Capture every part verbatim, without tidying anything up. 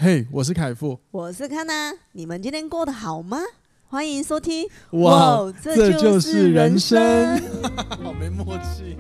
嘿、hey, 我是凯富， 我是康娜，你们今天过得好吗？欢迎收听。 哇， 哇这就是人生， 好没默契。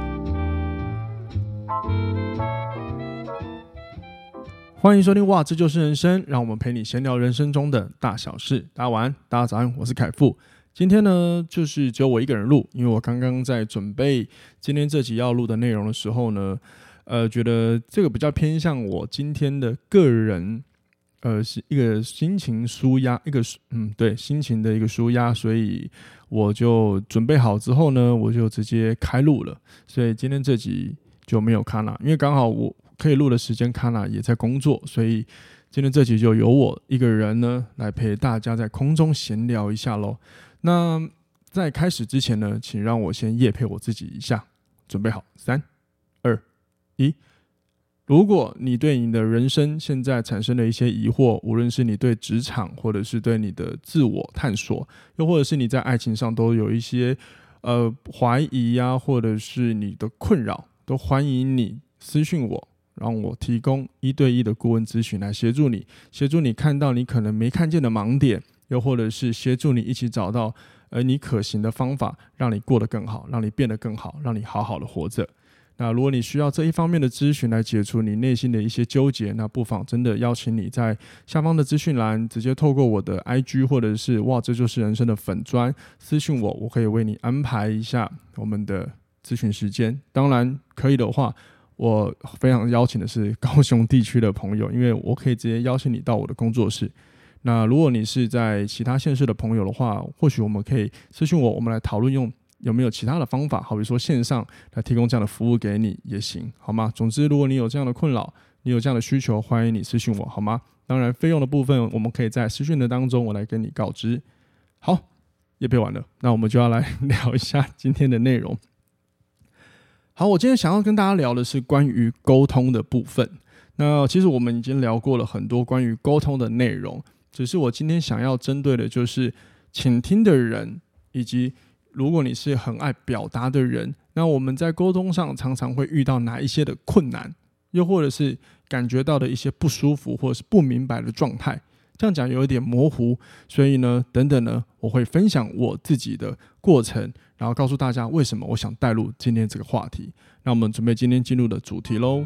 欢迎收听哇，这就是人生，让我们陪你闲聊人生中的大小事。大家晚安，大家早安，我是凯富。今天呢，就是只有我一个人录，因为我刚刚在准备今天这集要录的内容的时候呢，呃，觉得这个比较偏向我今天的个人，呃，一个心情抒压，一个嗯，对，心情的一个抒压，所以我就准备好之后呢，我就直接开录了。所以今天这集就没有卡娜，因为刚好我可以录的时间，卡娜也在工作，所以今天这集就由我一个人呢来陪大家在空中闲聊一下咯。那在开始之前呢，请让我先业配我自己一下，准备好，三、二、一。如果你对你的人生现在产生了一些疑惑，无论是你对职场，或者是对你的自我探索，又或者是你在爱情上都有一些呃怀疑啊，或者是你的困扰，都欢迎你私讯我，让我提供一对一的顾问咨询来协助你，协助你看到你可能没看见的盲点，又或者是协助你一起找到呃你可行的方法，让你过得更好，让你变得更好，让你好好的活着。那如果你需要这一方面的咨询来解除你内心的一些纠结，那不妨真的邀请你在下方的资讯栏直接透过我的 I G 或者是哇这就是人生的粉专私讯我，我可以为你安排一下我们的咨询时间。当然可以的话，我非常邀请的是高雄地区的朋友，因为我可以直接邀请你到我的工作室。那如果你是在其他县市的朋友的话，或许我们可以私讯我，我们来讨论用有没有其他的方法，好比说线上来提供这样的服务给你也行，好吗？总之如果你有这样的困扰，你有这样的需求，欢迎你私讯我，好吗？当然费用的部分我们可以在私讯的当中我来跟你告知。好，业配完了，那我们就要来聊一下今天的内容。好，我今天想要跟大家聊的是关于沟通的部分。那其实我们已经聊过了很多关于沟通的内容，只是我今天想要针对的就是倾听的人，以及如果你是很爱表达的人，那我们在沟通上常常会遇到哪一些的困难，又或者是感觉到的一些不舒服或者是不明白的状态。这样讲有一点模糊，所以呢等等呢我会分享我自己的过程，然后告诉大家为什么我想带入今天这个话题。那我们准备今天进入的主题咯。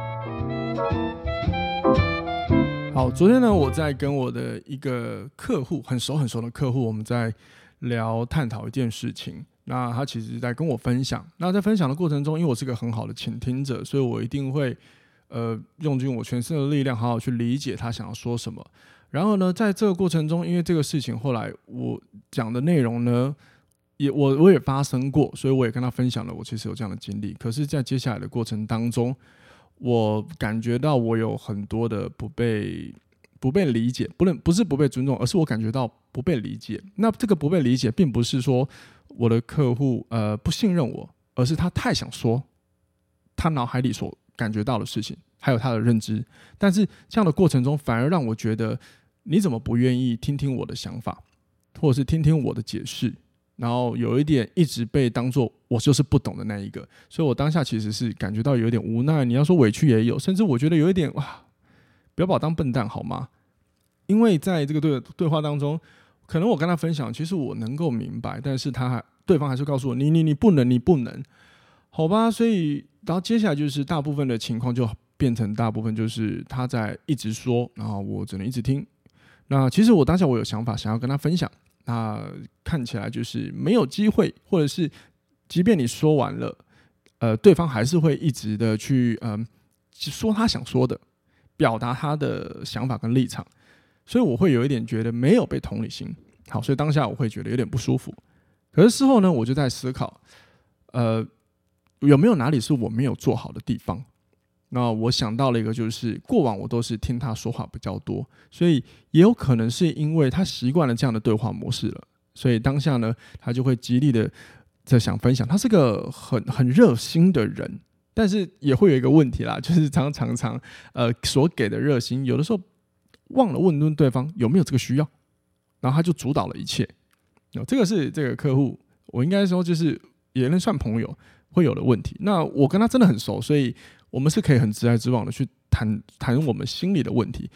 好，昨天呢我在跟我的一个客户，很熟很熟的客户，我们在聊探讨一件事情。那他其实在跟我分享，那在分享的过程中，因为我是个很好的倾听者，所以我一定会呃用尽我全身的力量好好去理解他想要说什么。然后呢在这个过程中，因为这个事情后来我讲的内容呢也 我, 我也发生过，所以我也跟他分享了我其实有这样的经历。可是在接下来的过程当中，我感觉到我有很多的不被不被理解， 不, 不是不被尊重，而是我感觉到不被理解。那这个不被理解并不是说我的客户呃不信任我，而是他太想说他脑海里所感觉到的事情，还有他的认知。但是这样的过程中反而让我觉得你怎么不愿意听听我的想法，或者是听听我的解释，然后有一点一直被当作我就是不懂的那一个。所以我当下其实是感觉到有一点无奈，你要说委屈也有，甚至我觉得有一点哇，不要把我当笨蛋好吗？因为在这个 对, 对话当中，可能我跟他分享其实我能够明白，但是他还对方还是告诉我你你你不能你不能，好吧。所以然后接下来就是大部分的情况就变成大部分就是他在一直说，然后我只能一直听。那其实我当下我有想法想要跟他分享，那看起来就是没有机会，或者是即便你说完了，呃，对方还是会一直的去嗯、呃、说他想说的，表达他的想法跟立场。所以我会有一点觉得没有被同理心。好，所以当下我会觉得有点不舒服。可是事后呢，我就在思考，呃，有没有哪里是我没有做好的地方？那我想到了一个，就是过往我都是听他说话比较多，所以也有可能是因为他习惯了这样的对话模式了，所以当下呢，他就会极力的在想分享。他是个很很热心的人，但是也会有一个问题啦，就是常常常呃所给的热心，有的时候忘了问问对方有没有这个需要，然后他就主导了一切。这个是这个客户，我应该说就是也能算朋友会有的问题。那我跟他真的很熟，所以我们是可以很直来直往的去谈谈我们心里的问题。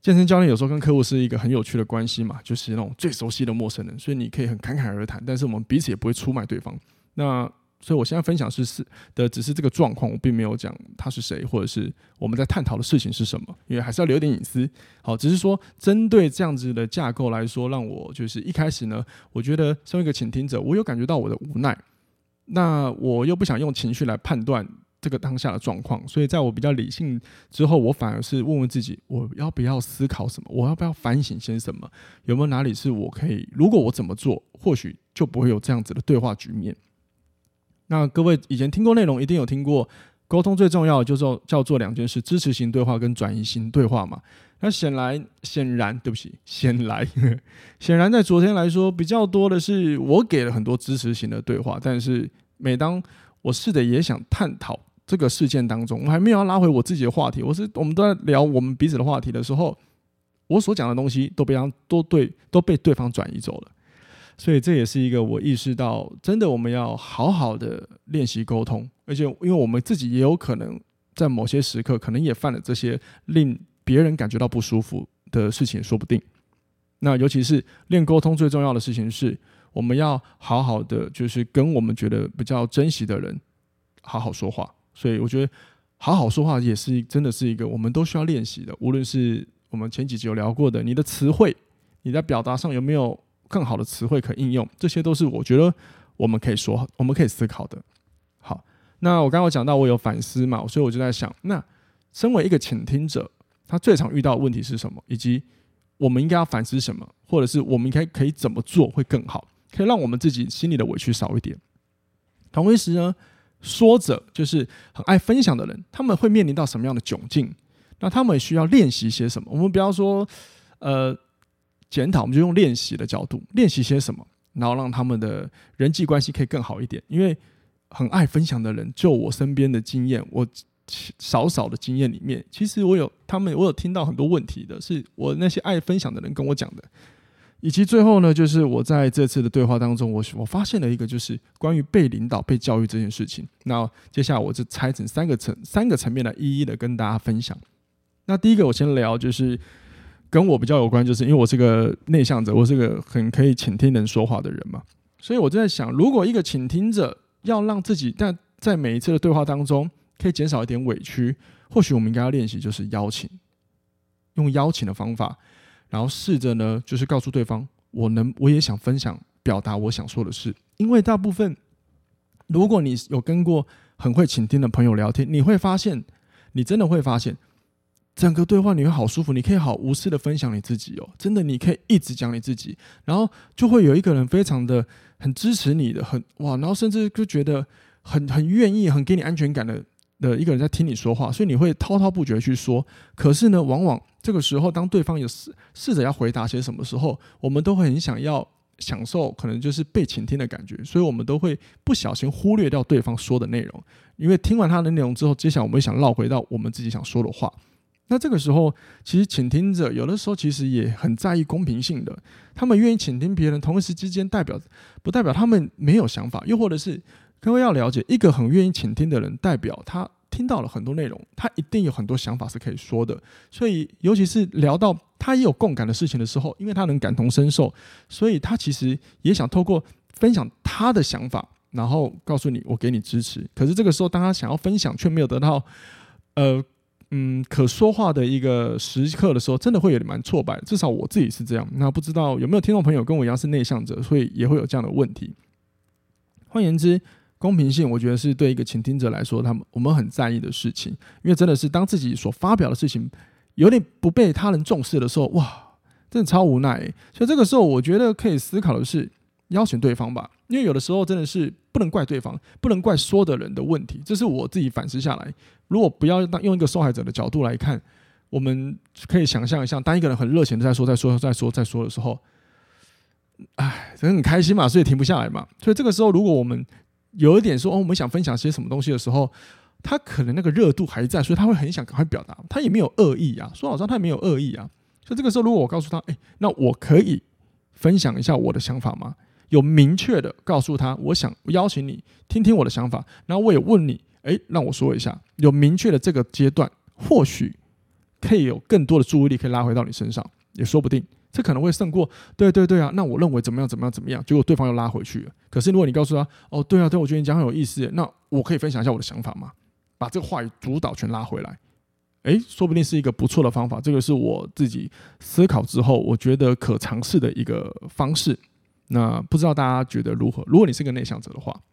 健身教练有时候跟客户是一个很有趣的关系嘛，就是那种最熟悉的陌生人，所以你可以很侃侃而谈，但是我们彼此也不会出卖对方。那所以我现在分享是是的，只是这个状况，我并没有讲他是谁，或者是我们在探讨的事情是什么，因为还是要留点隐私。好，只是说针对这样子的架构来说，让我就是一开始呢，我觉得身为一个倾听者，我有感觉到我的无奈，那我又不想用情绪来判断这个当下的状况，所以在我比较理性之后，我反而是问问自己，我要不要思考什么，我要不要反省些什么，有没有哪里是我可以，如果我怎么做，或许就不会有这样子的对话局面。那各位以前听过内容，一定有听过，沟通最重要的就是叫做两件事：支持型对话跟转移型对话嘛。那显然，显然，对不起，显然，显然在昨天来说，比较多的是我给了很多支持型的对话，但是每当我试着也想探讨这个事件当中，我还没有要拉回我自己的话题，我是我们都在聊我们彼此的话题的时候，我所讲的东西都被都对都被对方转移走了。所以这也是一个我意识到，真的我们要好好的练习沟通，而且因为我们自己也有可能在某些时刻，可能也犯了这些令别人感觉到不舒服的事情，也说不定。那尤其是练沟通最重要的事情是，我们要好好的，就是跟我们觉得比较珍惜的人好好说话。所以我觉得好好说话也是真的是一个我们都需要练习的。无论是我们前几集有聊过的，你的词汇，你在表达上有没有更好的词汇可应用，这些都是我觉得我们可以说、我们可以思考的。好，那我刚刚有讲到我有反思嘛，所以我就在想，那身为一个倾听者，他最常遇到的问题是什么，以及我们应该要反思什么，或者是我们应该可以怎么做会更好，可以让我们自己心里的委屈少一点。同时呢，说者就是很爱分享的人，他们会面临到什么样的窘境？那他们也需要练习些什么？我们不要说呃检讨，我们就用练习的角度，练习些什么，然后让他们的人际关系可以更好一点。因为很爱分享的人，就我身边的经验，我少少的经验里面，其实我有他们，我有听到很多问题的，是我那些爱分享的人跟我讲的。以及最后呢，就是我在这次的对话当中，我我发现了一个，就是关于被领导、被教育这件事情。那接下来我就拆成三个层三个层面来一一的跟大家分享。那第一个我先聊，就是跟我比较有关，就是因为我是个内向者，我是个很可以倾听人说话的人嘛，所以我就在想，如果一个倾听者要让自己在在每一次的对话当中可以减少一点委屈，或许我们应该要练习就是邀请，用邀请的方法，然后试着呢，就是告诉对方，我能我也想分享表达我想说的事。因为大部分，如果你有跟过很会倾听的朋友聊天，你会发现，你真的会发现，整个对话你会好舒服，你可以好无私的分享你自己哦，真的你可以一直讲你自己，然后就会有一个人非常的很支持你的，很哇，然后甚至就觉得很很愿意、很给你安全感的的一个人在听你说话，所以你会滔滔不绝去说。可是呢，往往这个时候，当对方有试试着要回答些什么时候，我们都会很想要享受可能就是被倾听的感觉，所以我们都会不小心忽略掉对方说的内容，因为听完他的内容之后，接下来我们会想绕回到我们自己想说的话。那这个时候，其实倾听者有的时候其实也很在意公平性的，他们愿意倾听别人，同时之间代表不代表他们没有想法，又或者是各位要了解，一个很愿意倾听的人，代表他听到了很多内容，他一定有很多想法是可以说的。所以，尤其是聊到他也有共感的事情的时候，因为他能感同身受，所以他其实也想透过分享他的想法，然后告诉你我给你支持。可是这个时候，当他想要分享却没有得到呃嗯可说话的一个时刻的时候，真的会有点蛮挫败的。至少我自己是这样。那不知道有没有听众朋友跟我一样是内向者，所以也会有这样的问题。换言之，公平性，我觉得是对一个倾听者来说，他们我们很在意的事情，因为真的是当自己所发表的事情有点不被他人重视的时候，哇，真的超无奈、欸。所以这个时候，我觉得可以思考的是邀请对方吧，因为有的时候真的是不能怪对方，不能怪说的人的问题，这是我自己反思下来。如果不要用一个受害者的角度来看，我们可以想象一下，当一个人很热情的在说、在说、在说、在说的时候，哎，真的很开心嘛，所以停不下来嘛。所以这个时候，如果我们有一点说哦，我们想分享些什么东西的时候，他可能那个热度还在，所以他会很想赶快表达，他也没有恶意啊。说老实话，他也没有恶意啊。所以这个时候，如果我告诉他，哎，那我可以分享一下我的想法吗？有明确的告诉他，我想邀请你听听我的想法，然后我也问你，哎，让我说一下。有明确的这个阶段，或许可以有更多的注意力可以拉回到你身上，也说不定。这可能会胜过对对对啊，那我认为怎么样怎么样怎么样，结果对方又拉回去了。可是如果你告诉他，哦对啊对，我觉得你讲很有意思，那我可以分享一下我的想法吗？把这个话语主导权拉回来，诶，说不定是一个不错的方法。这个是我自己思考之后，我觉得可尝试的一个方式。那不知道大家觉得如何？如果你是个内向者的话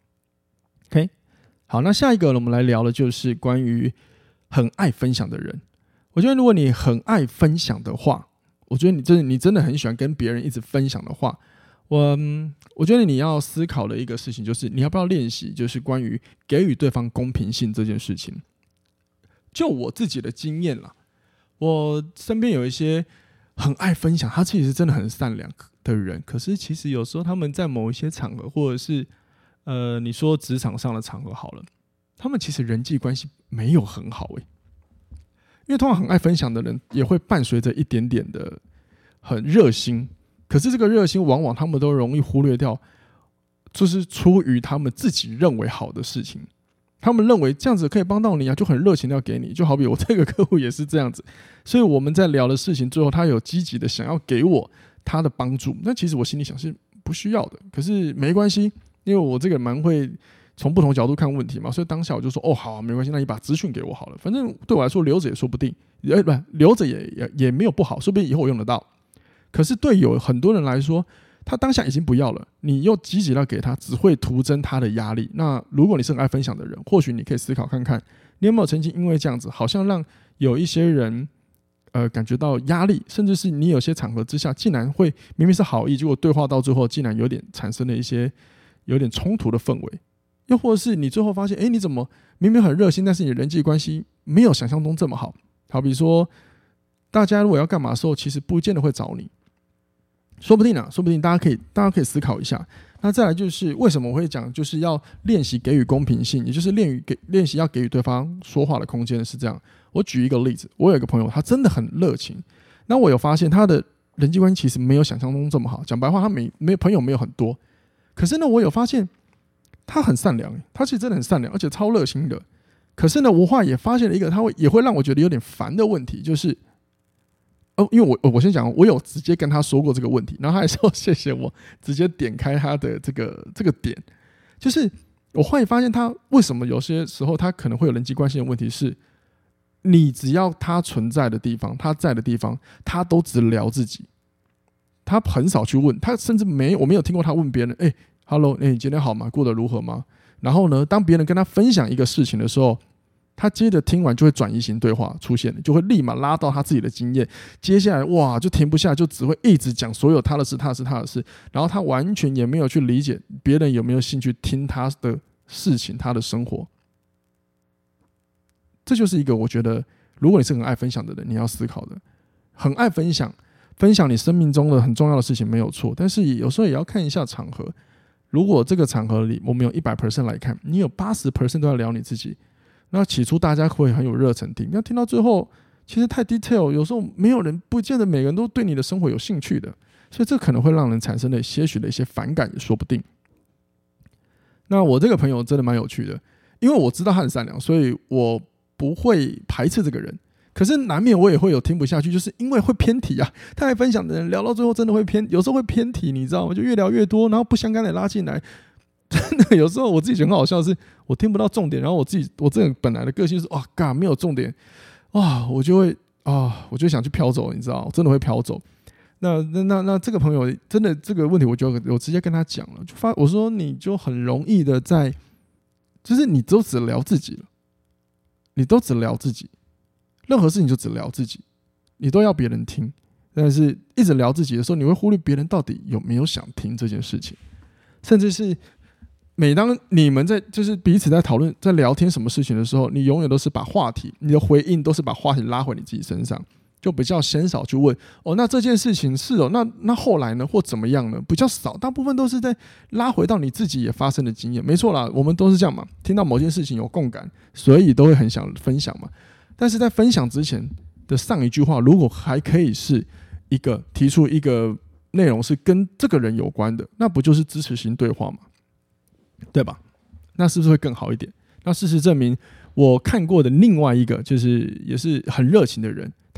，OK， 好，那下一个呢，我们来聊的就是关于很爱分享的人。我觉得如果你很爱分享的话，我觉得你真的你真的很喜欢跟别人一直分享的话，我我觉得你要思考的一个事情就是，你要不要练习，就是关于给予对方公平性这件事情。就我自己的经验啦，我身边有一些很爱分享，他其实真的很善良的人，可是其实有时候他们在某一些场合，或者是呃你说职场上的场合好了，他们其实人际关系没有很好诶、欸。因为通常很爱分享的人也会伴随着一点点的很热心，可是这个热心往往他们都容易忽略掉，就是出于他们自己认为好的事情，他们认为这样子可以帮到你啊，就很热情的要给你。就好比我这个客户也是这样子，所以我们在聊的事情最后他有积极的想要给我他的帮助，那其实我心里想是不需要的，可是没关系，因为我这个蛮会从不同角度看问题嘛，所以当下我就说哦好、啊，没关系，那你把资讯给我好了，反正对我来说留着也说不定，呃不留着 也, 也也没有不好，说不定以后我用得到。可是对有很多人来说，他当下已经不要了，你又积极要给他，只会徒增他的压力。那如果你是很爱分享的人，或许你可以思考看看，你有没有曾经因为这样子，好像让有一些人呃感觉到压力，甚至是你有些场合之下，竟然会明明是好意，结果对话到最后竟然有点产生了一些有点冲突的氛围。又或者是你最后发现，哎，你怎么明明很热心，但是你人际关系没有想象中这么好？好比说，大家如果要干嘛的时候，其实不见得会找你，说不定啊，说不定大家可以大家可以思考一下。那再来就是为什么我会讲，就是要练习给予公平性，也就是练给练习要给予对方说话的空间是这样。我举一个例子，我有一个朋友，他真的很热情，那我有发现他的人际关系其实没有想象中这么好。讲白话，他没没朋友没有很多，可是呢，我有发现。他很善良，他其实真的很善良，而且超热心的。可是呢，我后来也发现了一个他会也会让我觉得有点烦的问题，就是哦，因为我我先讲，我有直接跟他说过这个问题，然后他还说谢谢我，直接点开他的这个这个点，就是我后来发现他为什么有些时候他可能会有人际关系的问题是，你只要他存在的地方，他在的地方，他都只聊自己，他很少去问，他甚至没我没有听过他问别人，哎。Hello， 欸，你今天好吗？过得如何吗？然后呢，当别人跟他分享一个事情的时候，他接着听完就会转移型对话出现，就会立马拉到他自己的经验。接下来哇，就停不下，就只会一直讲所有他的事、他的事、他的事。然后他完全也没有去理解别人有没有兴趣听他的事情、他的生活。这就是一个我觉得，如果你是很爱分享的人，你要思考的。很爱分享，分享你生命中的很重要的事情没有错，但是有时候也要看一下场合。如果这个场合里我们有 百分之百 来看，你有 百分之八十 都在聊你自己，那起初大家会很有热忱听，那听到最后其实太 detail， 有时候没有人不见得每个人都对你的生活有兴趣的，所以这可能会让人产生了些许的一些反感也说不定。那我这个朋友真的蛮有趣的，因为我知道他很善良，所以我不会排斥这个人，可是难免我也会有听不下去，就是因为会偏题啊。他来分享的人聊到最后真的会偏，有时候会偏题，你知道吗？就越聊越多，然后不相干的拉进来。真的有时候我自己觉得很好笑的是，我听不到重点，然后我自己我这个本来的个性是哇嘎没有重点，哇我就会啊我就想去飘走，你知道，我真的会飘走。那那那那这个朋友真的这个问题，我就我直接跟他讲了，就发我说你就很容易的在，就是你都只聊自己了，你都只聊自己。任何事情就只聊自己，你都要别人听，但是一直聊自己的时候，你会忽略别人到底有没有想听这件事情，甚至是每当你们在就是彼此在讨论在聊天什么事情的时候，你永远都是把话题，你的回应都是把话题拉回你自己身上，就比较鲜少去问哦，那这件事情是哦，那那后来呢，或怎么样呢？比较少，大部分都是在拉回到你自己也发生的经验。没错啦，我们都是这样嘛，听到某件事情有共感，所以都会很想分享嘛。但是在分享之前的上一句话，如果还可以是一个提出一个内容是跟这个人有关的，那不就是支持型对话吗？对吧？那是不是会更好一点？那事实证明，我看过的另外一个就是也是很热情的人，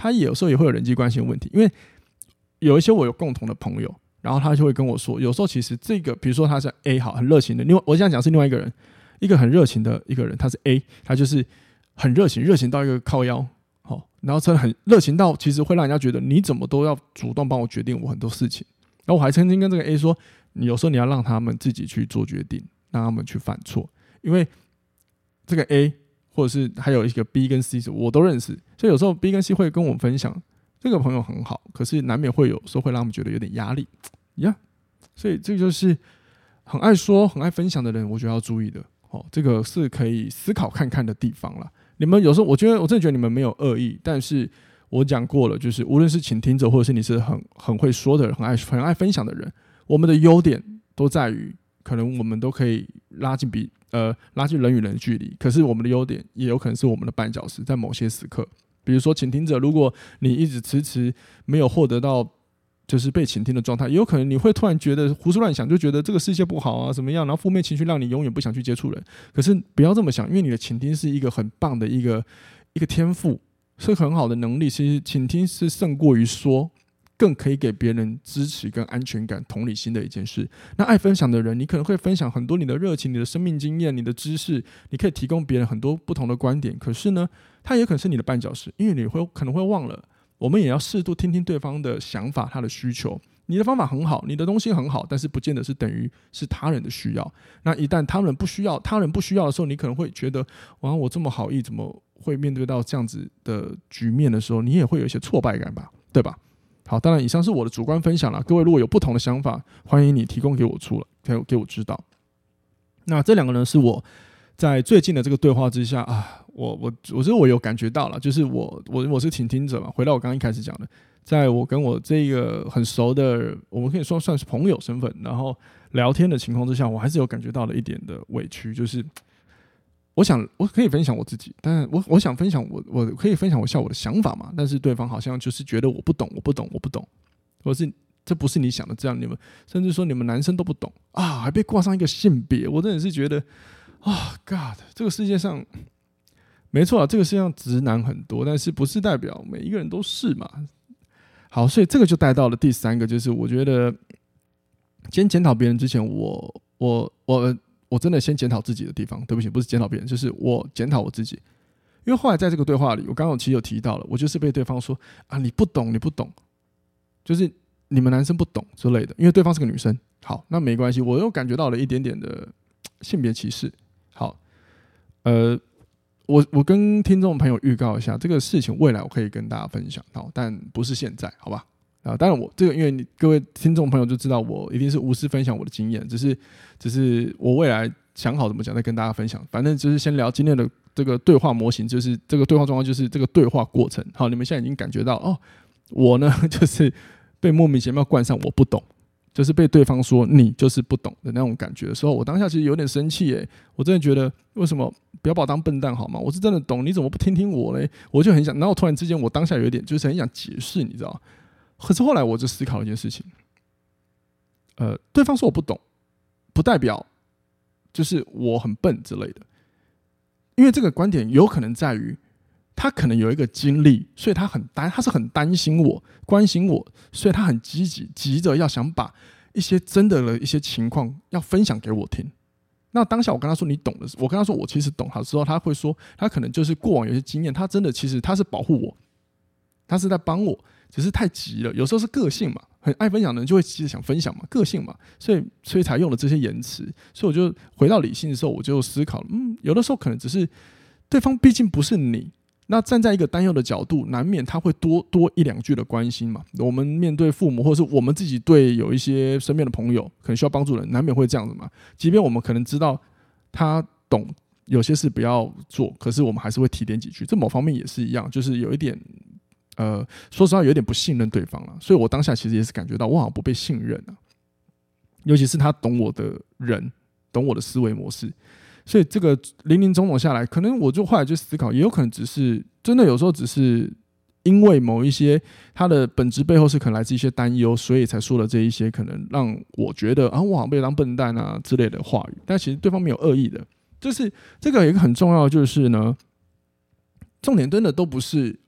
他有时候也会有人际关系的问题，因为有一些我有共同的朋友，然后他就会跟我说，有时候其实这个，比如说他是 A 好，很热情的，另外我现在讲是另外一个人，一个很热情的一个人，他是 A， 他就是很热情，热情到一个靠腰，好，然后真的很热情到其实会让人家觉得你怎么都要主动帮我决定我很多事情。然后我还曾经跟这个 A 说，你有时候你要让他们自己去做决定，让他们去犯错，因为这个 A 或者是还有一个 B 跟 C 我都认识，所以有时候 B 跟 C 会跟我分享，这个朋友很好，可是难免会有时候会让他们觉得有点压力呀， yeah, 所以这就是很爱说很爱分享的人我觉得要注意的、哦、这个是可以思考看看的地方啦。你们有时候我觉得我真的觉得你们没有恶意，但是我讲过了，就是无论是倾听者或者是你是很很会说的人，很爱很爱分享的人，我们的优点都在于可能我们都可以拉近比呃拉近人与人的距离，可是我们的优点也有可能是我们的绊脚石，在某些时刻，比如说倾听者，如果你一直迟迟没有获得到就是被倾听的状态，也有可能你会突然觉得胡思乱想，就觉得这个世界不好啊，怎么样，然后负面情绪让你永远不想去接触人。可是不要这么想，因为你的倾听是一个很棒的一个一个天赋，是很好的能力。其实倾听是胜过于说，更可以给别人支持跟安全感、同理心的一件事。那爱分享的人，你可能会分享很多你的热情、你的生命经验、你的知识，你可以提供别人很多不同的观点。可是呢，它也可能是你的绊脚石，因为你会可能会忘了，我们也要适度听听对方的想法、他的需求。你的方法很好，你的东西很好，但是不见得是等于是他人的需要。那一旦他人不需要，他人不需要的时候，你可能会觉得，哇，我这么好意，怎么会面对到这样子的局面的时候，你也会有一些挫败感吧，对吧？好，当然以上是我的主观分享啦，各位如果有不同的想法，欢迎你提供给我出来，给我知道。那这两个呢，是我在最近的这个对话之下啊，我我我觉得我有感觉到了，就是我我我是倾听者嘛，回到我刚刚一开始讲的，在我跟我这个很熟的，我们可以说算是朋友身份，然后聊天的情况之下，我还是有感觉到了一点的委屈，就是我想我可以分享我自己，但我我想分享我我可以分享我下我的想法嘛，但是对方好像就是觉得我不懂，我不懂，我不懂，或是这不是你想的这样，你们甚至说你们男生都不懂啊，还被挂上一个性别，我真的是觉得啊、oh、，God， 这个世界上没错啊，这个世界上直男很多，但是不是代表每一个人都是嘛？好，所以这个就带到了第三个，就是我觉得先检讨别人之前，我我我。我真的先检讨自己的地方，对不起，不是检讨别人，就是我检讨我自己。因为后来在这个对话里，我刚刚其实有提到了，我就是被对方说啊，你不懂，你不懂，就是你们男生不懂之类的。因为对方是个女生，好，那没关系，我又感觉到了一点点的性别歧视。好，呃，我我跟听众朋友预告一下，这个事情未来我可以跟大家分享，好，但不是现在，好吧？啊，当然我这个，因为你各位听众朋友就知道，我一定是无私分享我的经验，只是只是我未来想好怎么讲再跟大家分享。反正就是先聊今天的这个对话模型，就是这个对话状况，就是这个对话过程。好，你们现在已经感觉到哦，我呢就是被莫名其妙冠上我不懂，就是被对方说你就是不懂的那种感觉的时候，我当下其实有点生气耶，我真的觉得为什么不要把我当笨蛋好吗？我是真的懂，你怎么不听听我嘞？我就很想，然后突然之间我当下有一点就是很想解释，你知道。可是后来我就思考了一件事情，呃，对方说我不懂，不代表就是我很笨之类的，因为这个观点有可能在于他可能有一个经历，所以他很担，他是很担心我、关心我，所以他很积极，急着要想把一些真的的一些情况要分享给我听。那当下我跟他说你懂的，我跟他说我其实懂，他之后他会说他可能就是过往有些经验，他真的其实他是保护我，他是在帮我。只是太急了，有时候是个性嘛，很爱分享的人就会急着想分享嘛，个性嘛，所以所以才用了这些言辞。所以我就回到理性的时候，我就思考，嗯，有的时候可能只是对方毕竟不是你，那站在一个担忧的角度，难免他会多多一两句的关心嘛。我们面对父母，或者是我们自己对有一些身边的朋友可能需要帮助的人，难免会这样子嘛。即便我们可能知道他懂有些事不要做，可是我们还是会提点几句。这某方面也是一样，就是有一点。呃，说实话有点不信任对方了，所以我当下其实也是感觉到我好像不被信任啊，尤其是他懂我的人，懂我的思维模式，所以这个林林总总下来，可能我就后来就思考，也有可能只是真的有时候只是因为某一些他的本质背后是可能来自一些担忧，所以才说了这一些可能让我觉得啊，我好像被当笨蛋啊之类的话语，但其实对方没有恶意的，就是这个有一个很重要的就是呢，重点真的都不是。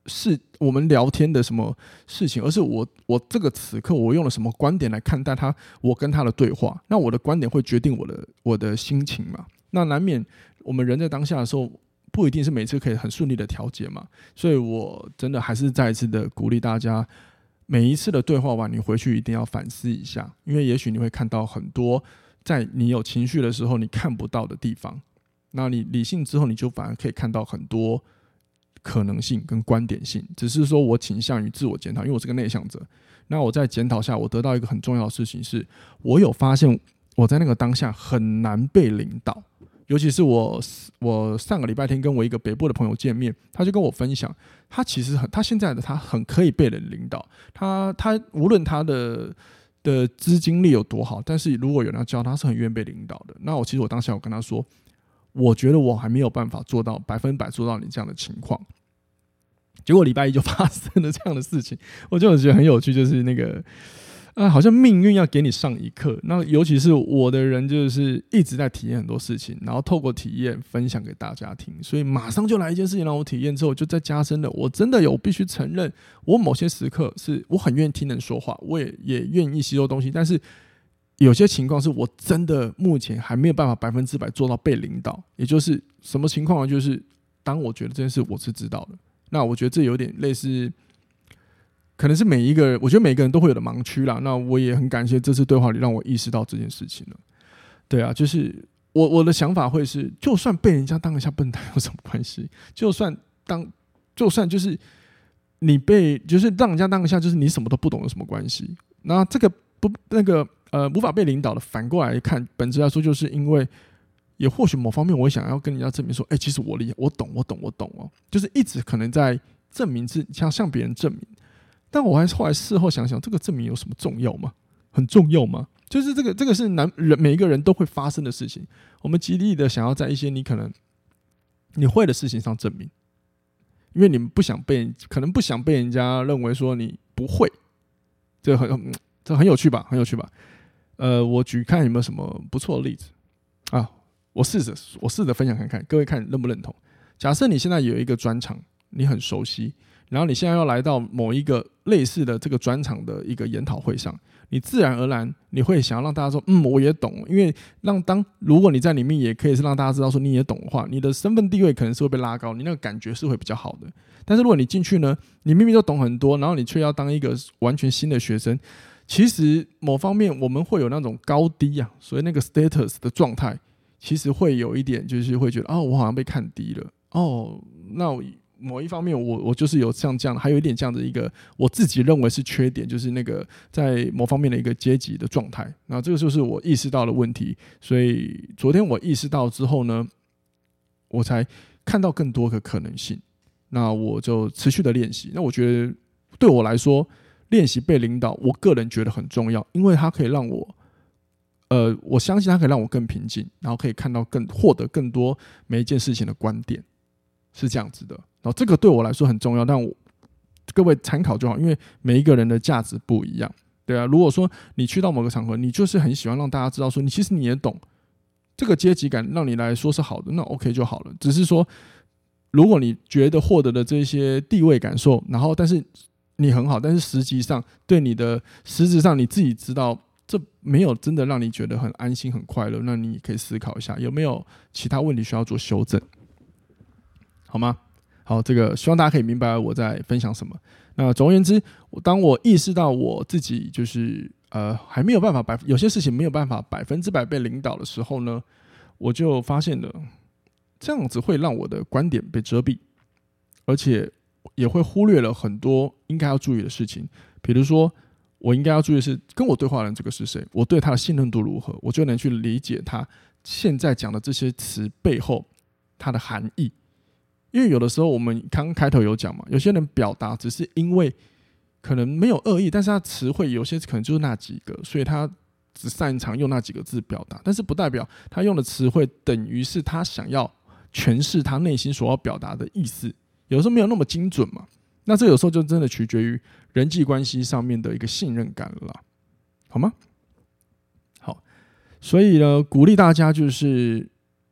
是我们聊天的什么事情，而是我我这个此刻我用了什么观点来看待他，我跟他的对话，那我的观点会决定我的我的心情嘛。那难免我们人在当下的时候，不一定是每次可以很顺利的调节嘛。所以我真的还是再一次的鼓励大家，每一次的对话完，你回去一定要反思一下，因为也许你会看到很多在你有情绪的时候你看不到的地方。那你理性之后，你就反而可以看到很多可能性跟观点性，只是说我倾向于自我检讨，因为我是个内向者。那我在检讨下，我得到一个很重要的事情是，我有发现我在那个当下很难被领导。尤其是我，我上个礼拜天跟我一个北部的朋友见面，他就跟我分享，他其实很，他现在的他很可以被人领导。他他无论他的的资金力有多好，但是如果有人要教他，是很愿意被领导的。那我其实我当下有跟他说，我觉得我还没有办法做到百分百做到你这样的情况。结果礼拜一就发生了这样的事情，我就觉得很有趣，就是那个啊，好像命运要给你上一课。那尤其是我的人，就是一直在体验很多事情，然后透过体验分享给大家听，所以马上就来一件事情让我体验之后，就在加深了。我真的有必须承认，我某些时刻是我很愿意听人说话，我也也愿意吸收东西，但是有些情况是我真的目前还没有办法百分之百做到被领导。也就是什么情况呢？就是当我觉得这件事我是知道的，那我觉得这有点类似。可能是每一个人，我觉得每个人都会有的盲区啦。那我也很感谢这次对话里让我意识到这件事情了。对啊，就是我我的想法会是，就算被人家当一下笨蛋有什么关系？就算当，就算就是你被，就是让人家当一下，就是你什么都不懂有什么关系？那这个不那个呃无法被领导的，反过来看，本质来说，就是因为也或许某方面我想要跟人家证明说，哎、欸，其实我厉害，我懂，我懂，我懂哦，就是一直可能在证明自向向别人证明。但我还后来事后想想，这个证明有什么重要吗？很重要吗？就是这个，这个是难人每一个人都会发生的事情。我们极力的想要在一些你可能你会的事情上证明，因为你们不想被，可能不想被人家认为说你不会。这个很、嗯、这很有趣吧？很有趣吧？呃，我举看有没有什么不错的例子啊？我试着，我试着分享看看，各位看认不认同？假设你现在有一个专长，你很熟悉。然后你现在要来到某一个类似的这个专场的一个研讨会上，你自然而然你会想要让大家说，嗯，我也懂，因为让当如果你在里面也可以是让大家知道说你也懂的话，你的身份地位可能是会被拉高，你那个感觉是会比较好的。但是如果你进去呢，你明明就懂很多，然后你却要当一个完全新的学生，其实某方面我们会有那种高低啊，所以那个 status 的状态，其实会有一点就是会觉得，哦，我好像被看低了，哦，那我。某一方面我，我就是有像这样，还有一点这样的一个我自己认为是缺点，就是那个在某方面的一个阶级的状态。那这个就是我意识到的问题。所以昨天我意识到之后呢，我才看到更多的可能性。那我就持续的练习。那我觉得对我来说，练习被领导，我个人觉得很重要，因为它可以让我，呃，我相信它可以让我更平静，然后可以看到更获得更多每一件事情的观点，是这样子的。然后这个对我来说很重要，但我各位参考就好，因为每一个人的价值不一样，对啊。如果说你去到某个场合，你就是很喜欢让大家知道说，你其实你也懂，这个阶级感让你来说是好的，那 OK 就好了。只是说，如果你觉得获得的这些地位感受，然后但是你很好，但是实际上对你的实质上你自己知道，这没有真的让你觉得很安心、很快乐，那你可以思考一下，有没有其他问题需要做修正，好吗？好，这个希望大家可以明白我在分享什么。那总而言之，当我意识到我自己就是呃还没有办法百有些事情没有办法百分之百被领导的时候呢，我就发现了这样子会让我的观点被遮蔽，而且也会忽略了很多应该要注意的事情。比如说，我应该要注意的是跟我对话的人这个是谁，我对他的信任度如何，我就能去理解他现在讲的这些词背后它的含义。因为有的时候我们刚刚开头有讲嘛，有些人表达只是因为可能没有恶意，但是他词汇有些可能就是那几个，所以他只擅长用那几个字表达，但是不代表他用的词汇等于是他想要诠释他内心所要表达的意思，有时候没有那么精准嘛。那这有时候就真的取决于人际关系上面的一个信任感了啦，好吗？好，所以呢，鼓励大家就是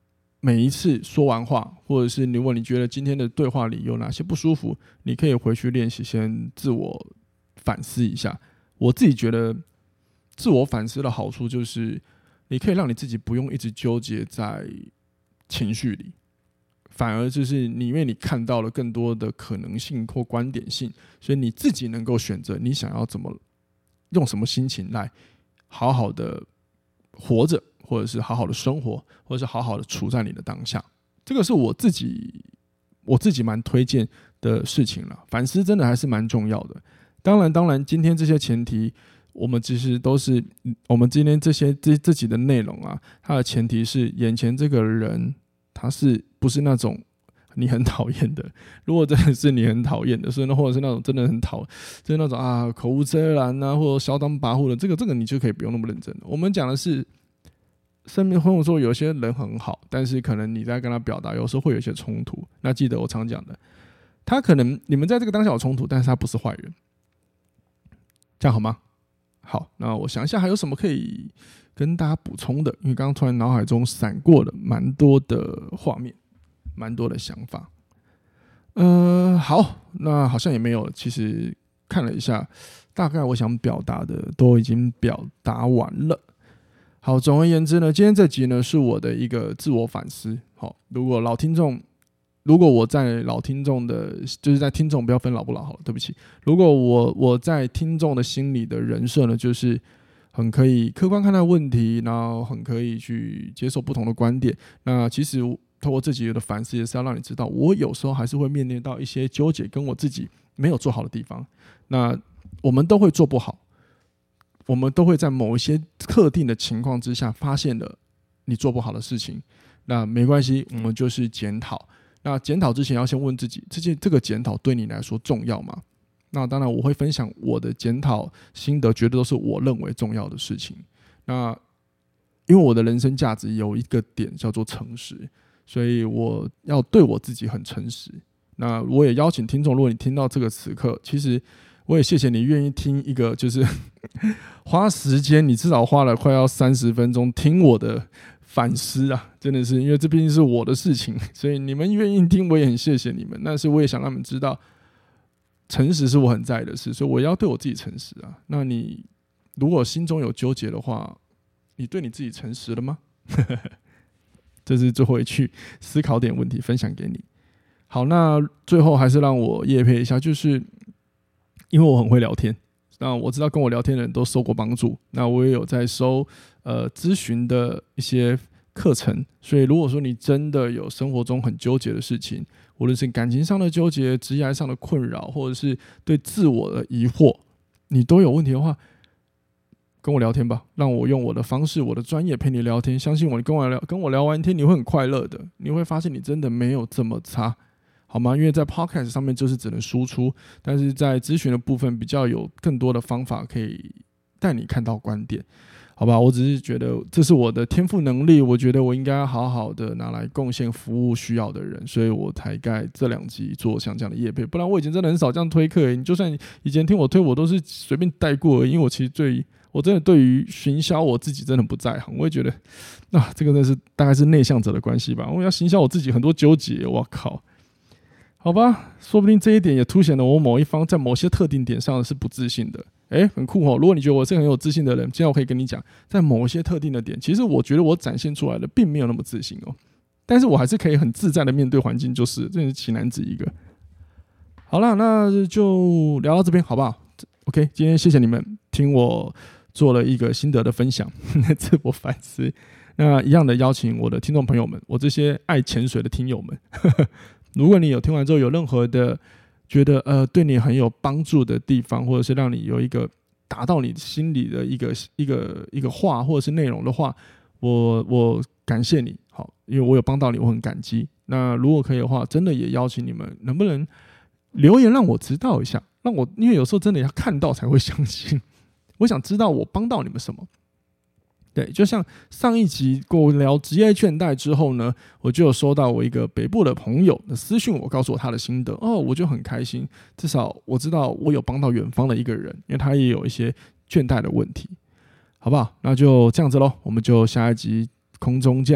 每一次说完话，或者是如果你觉得今天的对话里有哪些不舒服，你可以回去练习，先自我反思一下。我自己觉得自我反思的好处就是，你可以让你自己不用一直纠结在情绪里，反而就是你因为你看到了更多的可能性或观点性，所以你自己能够选择你想要怎么用什么心情来好好的活着，或者是好好的生活，或者是好好的处在你的当下。这个是我自己我自己蛮推荐的事情了。反思真的还是蛮重要的。当然当然今天这些前提我们其实都是我们今天这些这这集的内容啊，它的前提是眼前这个人他是不是那种你很讨厌的。如果真的是你很讨厌的，所以或者是那种真的很讨就是那种啊口无遮拦啊，或者小党跋扈的，这个这个你就可以不用那么认真了。我们讲的是身边朋友说有些人很好，但是可能你在跟他表达有时候会有一些冲突。那记得我常讲的，他可能你们在这个当下有冲突，但是他不是坏人，这样好吗？好，那我想一下还有什么可以跟大家补充的，因为刚刚突然脑海中闪过了蛮多的画面，蛮多的想法。呃，好，那好像也没有了。其实看了一下，大概我想表达的都已经表达完了。好，总而言之呢，今天这集呢是我的一个自我反思。好，如果老听众，如果我在老听众的，就是在听众不要分老不老好了，对不起。如果我我在听众的心里的人设呢，就是很可以客观看待问题，然后很可以去接受不同的观点。那其实透过这集的反思，也是要让你知道，我有时候还是会面临到一些纠结，跟我自己没有做好的地方。那我们都会做不好。我们都会在某一些特定的情况之下发现了你做不好的事情，那没关系，我们就是检讨。那检讨之前要先问自己，这件这个检讨对你来说重要吗？那当然我会分享我的检讨心得，绝对都是我认为重要的事情。那因为我的人生价值有一个点叫做诚实，所以我要对我自己很诚实。那我也邀请听众，如果你听到这个此刻，其实我也谢谢你愿意听一个就是花时间，你至少花了快要三十分钟听我的反思啊，真的是因为这毕竟是我的事情，所以你们愿意听，我也很谢谢你们。但是我也想让你们知道，诚实是我很在意的事，所以我要对我自己诚实啊。那你如果心中有纠结的话，你对你自己诚实了吗？这是最后一句思考点问题分享给你。好，那最后还是让我业配一下，就是因为我很会聊天，那我知道跟我聊天的人都受过帮助，那我也有在收呃咨询的一些课程，所以如果说你真的有生活中很纠结的事情，无论是感情上的纠结、职业上的困扰，或者是对自我的疑惑，你都有问题的话，跟我聊天吧，让我用我的方式、我的专业陪你聊天。相信我，你跟我聊跟我聊完天，你会很快乐的，你会发现你真的没有这么差。好吗？因为在 podcast 上面就是只能输出，但是在咨询的部分比较有更多的方法可以带你看到观点，好吧？我只是觉得这是我的天赋能力，我觉得我应该好好的拿来贡献服务需要的人，所以我才该这两集做像这样的业配，不然我以前真的很少这样推课、欸。你就算以前听我推，我都是随便带过而已，因为我其实对我真的对于行销我自己真的不在行，我也觉得啊，这个真的是大概是内向者的关系吧。我要行销我自己很多纠结，我靠。好吧，说不定这一点也凸显了我某一方在某些特定点上是不自信的。哎，很酷哦！如果你觉得我是很有自信的人，今天我可以跟你讲，在某些特定的点，其实我觉得我展现出来的并没有那么自信哦，但是我还是可以很自在的面对环境，就是真是奇难子一个。好啦，那就聊到这边好不好 ？OK， 今天谢谢你们听我做了一个心得的分享，自我反思。那一样的邀请我的听众朋友们，我这些爱潜水的听友们。呵呵，如果你有听完之后有任何的觉得呃对你很有帮助的地方，或者是让你有一个达到你心里的一个一个一个话或者是内容的话，我我感谢你，好，因为我有帮到你，我很感激。那如果可以的话，真的也邀请你们，能不能留言让我知道一下，让我因为有时候真的要看到才会相信，我想知道我帮到你们什么。对，就像上一集跟我聊职业倦怠之后呢，我就有收到我一个北部的朋友的私讯，我告诉我他的心得，哦，我就很开心，至少我知道我有帮到远方的一个人，因为他也有一些倦怠的问题，好不好？那就这样子咯，我们就下一集空中见啦，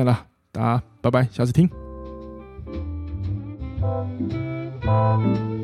大家拜拜，下次听。